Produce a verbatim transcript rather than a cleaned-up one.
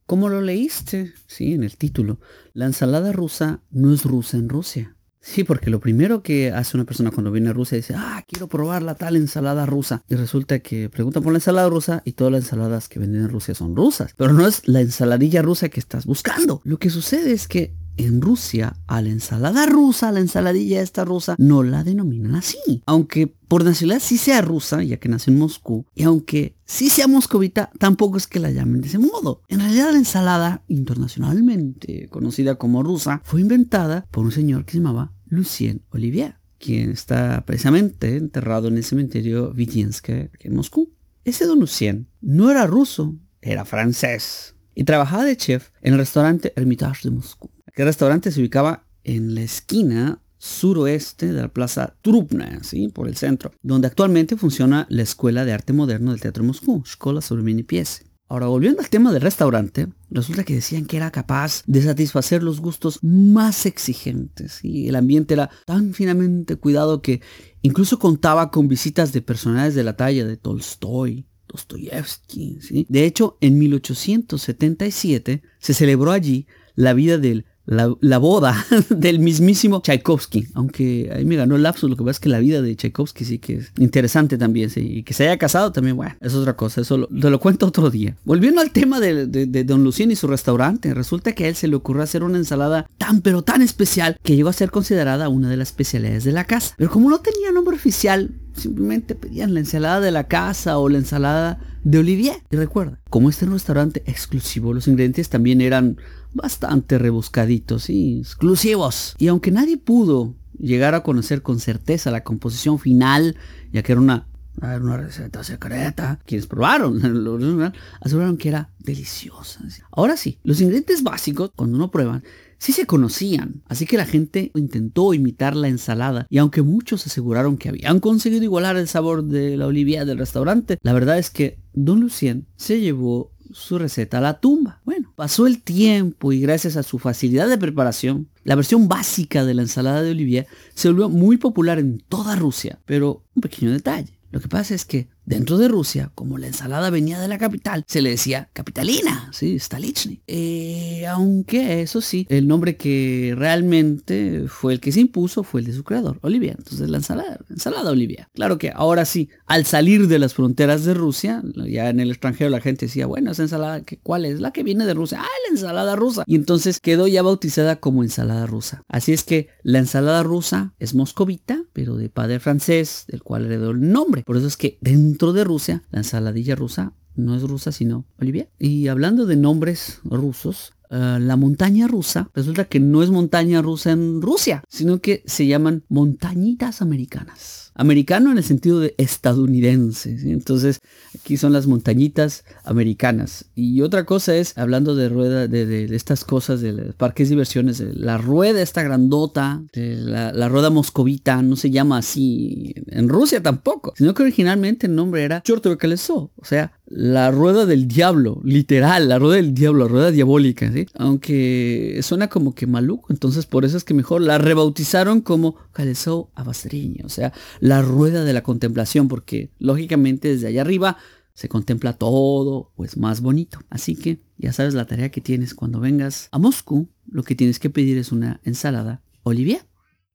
Como lo leíste, sí, en el título, la ensalada rusa no es rusa en Rusia. Sí, porque lo primero que hace una persona cuando viene a Rusia dice, ah, quiero probar la tal ensalada rusa. Y resulta que preguntan por la ensalada rusa y todas las ensaladas que venden en Rusia son rusas. Pero no es la ensaladilla rusa que estás buscando. Lo que sucede es que en Rusia, a la ensalada rusa, a la ensaladilla esta rusa, no la denominan así. Aunque por nacionalidad sí sea rusa, ya que nació en Moscú, y aunque sí sea moscovita, tampoco es que la llamen de ese modo. En realidad la ensalada, internacionalmente conocida como rusa, fue inventada por un señor que se llamaba Lucien Olivier, quien está precisamente enterrado en el cementerio Vitinsk en Moscú. Ese don Lucien no era ruso, era francés, y trabajaba de chef en el restaurante Hermitage de Moscú. El restaurante se ubicaba en la esquina suroeste de la plaza Trubna, ¿sí? Por el centro, donde actualmente funciona la Escuela de Arte Moderno del Teatro de Moscú, Школа современной пьесы. Ahora, volviendo al tema del restaurante, resulta que decían que era capaz de satisfacer los gustos más exigentes, y el ambiente era tan finamente cuidado que incluso contaba con visitas de personajes de la talla de Tolstoy, Dostoyevsky, ¿sí? De hecho, en mil ochocientos setenta y siete se celebró allí la vida del La, la boda del mismísimo Tchaikovsky, aunque ahí me ganó el lapsus. Lo que pasa es que la vida de Tchaikovsky sí que es interesante también, sí, y que se haya casado también, bueno, es otra cosa, eso lo, te lo cuento otro día. Volviendo al tema de, de, de don Lucien y su restaurante, resulta que a él se le ocurrió hacer una ensalada tan pero tan especial que llegó a ser considerada una de las especialidades de la casa. Pero como no tenía nombre oficial, simplemente pedían la ensalada de la casa o la ensalada de Olivier. Y recuerda, como este era un restaurante exclusivo, los ingredientes también eran bastante rebuscaditos y exclusivos. Y aunque nadie pudo llegar a conocer con certeza la composición final, ya que era una, era una receta secreta, quienes probaron aseguraron que era deliciosa. Ahora sí, los ingredientes básicos, cuando uno prueba, sí se conocían, así que la gente intentó imitar la ensalada, y aunque muchos aseguraron que habían conseguido igualar el sabor de la Olivier del restaurante, la verdad es que don Lucien se llevó su receta a la tumba. Bueno, pasó el tiempo y gracias a su facilidad de preparación, la versión básica de la ensalada de Olivier se volvió muy popular en toda Rusia. Pero un pequeño detalle, lo que pasa es que dentro de Rusia, como la ensalada venía de la capital, se le decía capitalina, sí, Stolichny. Eh, aunque eso sí, el nombre que realmente fue el que se impuso fue el de su creador, Olivier. Entonces la ensalada, ensalada Olivier. Claro que ahora sí, al salir de las fronteras de Rusia, ya en el extranjero la gente decía, bueno, esa ensalada, ¿cuál es? La que viene de Rusia. Ah, la ensalada rusa. Y entonces quedó ya bautizada como ensalada rusa. Así es que la ensalada rusa es moscovita, pero de padre francés, del cual heredó el nombre. Por eso es que dentro de Rusia, la ensaladilla rusa no es rusa sino Olivier. Y hablando de nombres rusos, uh, la montaña rusa resulta que no es montaña rusa en Rusia, sino que se llaman montañitas americanas. Americano en el sentido de estadounidense, ¿sí? Entonces aquí son las montañitas americanas. Y otra cosa es, hablando de rueda, de, de, de estas cosas, de los parques de diversiones, de la rueda esta grandota, de la, la rueda moscovita, no se llama así en Rusia tampoco, sino que originalmente el nombre era Чёртово колесо, o sea, la rueda del diablo, literal, la rueda del diablo, la rueda diabólica, ¿sí? Aunque suena como que maluco, entonces por eso es que mejor la rebautizaron como колесо обозрения, o sea, la rueda de la contemplación, porque lógicamente desde allá arriba se contempla todo, pues más bonito. Así que ya sabes la tarea que tienes cuando vengas a Moscú, lo que tienes que pedir es una ensalada Olivier.